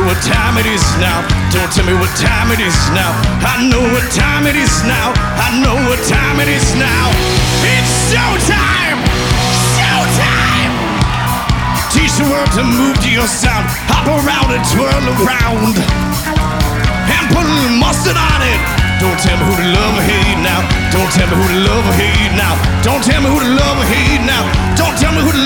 what time it is now. Don't tell me what time it is now. I know what time it is now. I know what time it is now. It's showtime! Showtime! Teach the world to move to your sound. Hop around and twirl around. And put a little mustard on it. Don't tell me who to love or hate now. Don't tell me who to love or hate now. Don't tell me who to love or hate now. Don't tell me who to